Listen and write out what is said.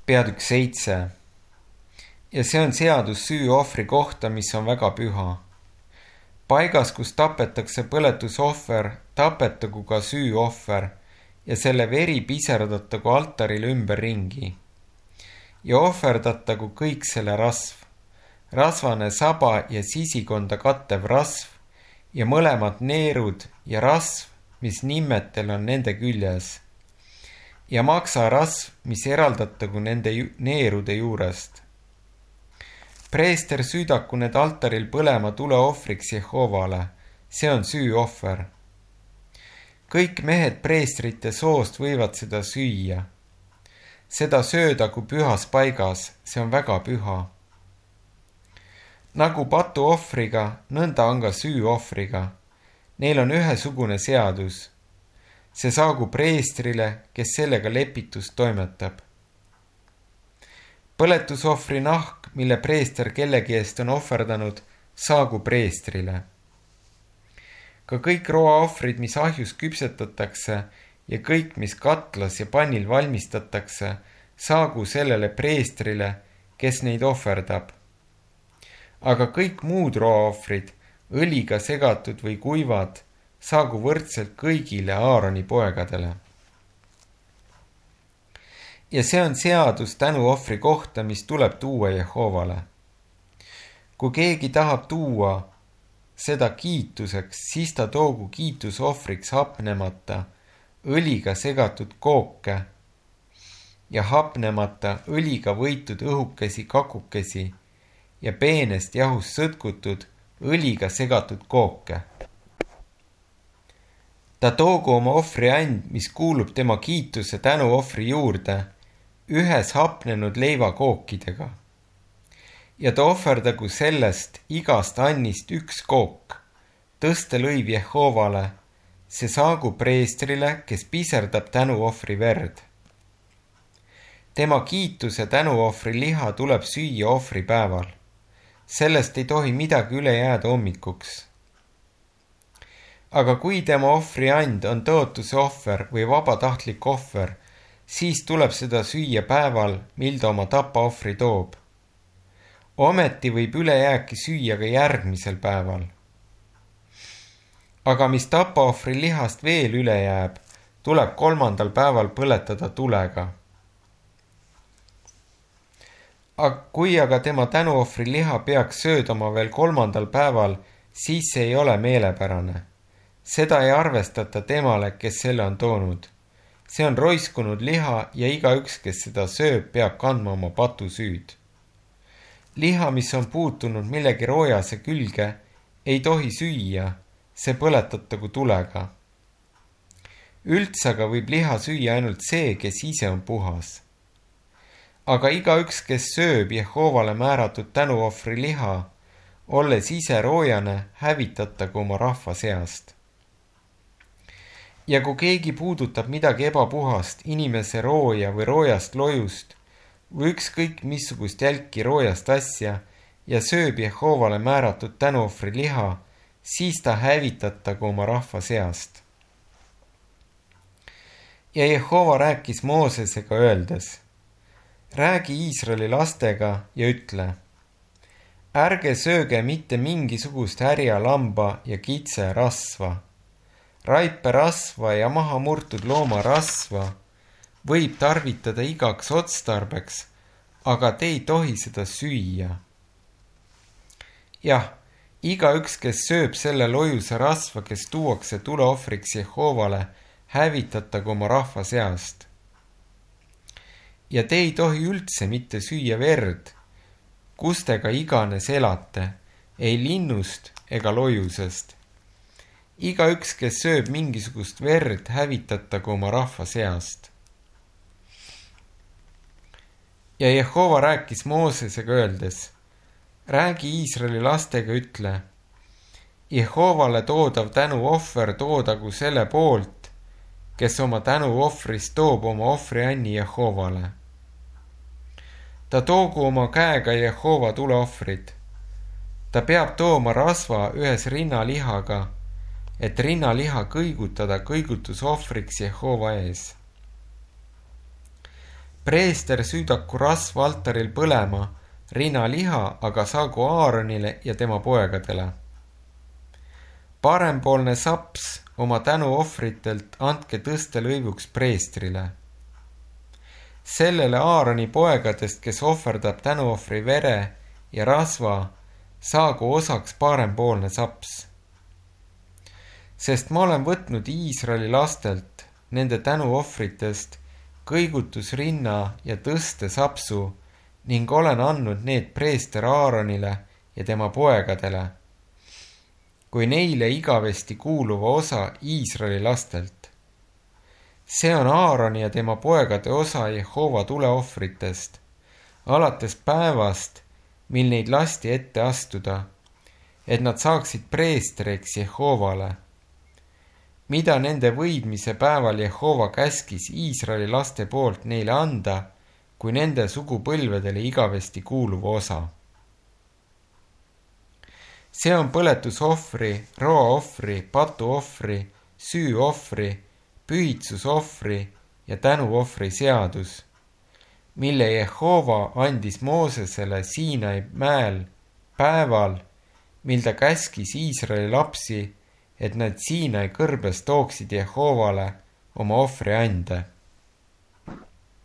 Peatükk 7. Ja see on seadus süüohvri kohta, mis on väga püha. Paigas, kus tapetakse põletusohver, tapetagu ka süüohver ja selle veri piserdatagu altaril ümberringi. Ja ohverdatagu kõik selle rasv, rasvane saba ja sisikonda kattev rasv ja mõlemad neerud ja rasv, mis nimmetel on nende küljes. Ja maksarasv, mis eraldatagu nende neerude juurest. Preester süüdaku need altaril põlema tuleohvriks Jehovale, see on süüohver. Kõik mehed preestrite soost võivad seda süüa. Seda söödagu pühas paigas, see on väga püha. Nagu patuohvriga, nõnda on ka süüohvriga. Neil on ühesugune seadus. See saagu preestrile, kes sellega lepitust toimetab. Põletusohvri nahk, mille preester kellegi eest on ohverdanud, saagu preestrile. Ka kõik roaohvrid, mis ahjus küpsetatakse ja kõik, mis katlas ja pannil valmistatakse, saagu sellele preestrile, kes neid ohverdab. Aga kõik muud roaohvrid, õliga segatud või kuivad, saagu võrdselt kõigile Aaroni poegadele. Ja see on seadus tänuohvri kohta, mis tuleb tuua Jehovale. Kui keegi tahab tuua seda kiituseks, siis ta toogu kiitusohvriks hapnemata, õliga segatud kooke ja hapnemata õliga võitud õhukesi kakukesi ja peenest jahust sõtkutud õliga segatud kooke. Ta toogu oma ohvriand, mis kuulub tema kiituse tänuohvri juurde, ühes hapnenud leivakookidega. Ja ta ohverdagu sellest igast annist üks kook, tõstelõiv Jehovale, see saagu preestrile, kes piserdab tänuohvri verd. Tema kiituse tänuohvri liha tuleb süüa ohvripäeval. Sellest ei tohi midagi üle jääda hommikuks. Aga kui tema ohvriand on tõotuse ohver või vabatahtlik ohver, siis tuleb seda süüa päeval, mil ta oma tapaohvri toob. Ometi võib ülejääki süüa ka järgmisel päeval. Aga mis tapaohvri lihast veel üle jääb, tuleb 3. päeval põletada tulega. Kui aga tema tänuohvri liha peaks söödama veel 3. päeval, siis see ei ole meelepärane. Seda ei arvestata temale, kes selle on toonud. See on roiskunud liha ja igaüks, kes seda sööb, peab kandma oma patusüüd. Liha, mis on puutunud millegi roojase külge, ei tohi süüa, see põletatagu tulega. Üldse aga võib liha süüa ainult see, kes ise on puhas. Aga igaüks, kes sööb Jehovale määratud tänuohvri liha, olles ise roojane, hävitatagu oma rahva seast. Ja kui keegi puudutab midagi ebapuhast, inimese rooja või roojast lojust või ükskõik missugust jälki roojast asja ja sööb Jehovale määratud tänuohvri liha, siis ta hävitatagu oma rahva seast. Ja Jehova rääkis Moosesega öeldes, räägi Iisraeli lastega ja ütle, ärge sööge mitte mingisugust härja, lamba ja kitse rasva. Raipe rasva ja maha murtud looma rasva võib tarvitada igaks otstarbeks, aga te ei tohi seda süüa. Jah, igaüks, kes sööb selle lojusa rasva, kes tuuakse tuleohvriks Jehovale, hävitatagu oma rahva seast. Ja te ei tohi üldse mitte süüa verd, kus te ka iganes elate, ei linnust ega lojusest. Igaüks, kes sööb mingisugust verd, hävitatagu oma rahva seast. Ja Jehova rääkis Moosesega öeldes, räägi Iisraeli lastega, ütle, Jehovale toodav tänuohver toodagu selle poolt, kes oma tänuohvrist toob oma ohvrianni Jehovale. Ta toogu oma käega Jehova tuleohvrid. Ta peab tooma rasva ühes rinnalihaga, et rinnaliha kõigutada kõigutusohvriks Jehova ees. Preester süüdaku rasva altaril põlema, rinaliha aga saagu Aaronile ja tema poegadele. Parempoolne saps oma tänuohvritelt andke tõstelõivuks preestrile. Sellele Aaroni poegadest, kes ohverdab tänuohvri vere ja rasva, saagu osaks parempoolne saps. Sest ma olen võtnud Iisraeli lastelt, nende tänuohvritest, kõigutusrinna ja tõste sapsu ning olen andnud need preester Aaronile ja tema poegadele, kui neile igavesti kuuluva osa Iisraeli lastelt. See on Aaroni ja tema poegade osa Jehova tuleohvritest, alates päevast, mil neid lasti ette astuda, et nad saaksid preesteriks Jehovale, mida nende võidmise päeval Jehova käskis Iisraeli laste poolt neile anda, kui nende sugupõlvedele igavesti kuuluva osa. See on põletusohvri, roaohvri, patuohvri, süüohvri, pühitsusohvri ja tänuohvri seadus, mille Jehova andis Moosesele Siinai mäel päeval, mil ta käskis Iisraeli lapsi, et nad Siinai kõrbes tooksid Jehovale oma ohvriande.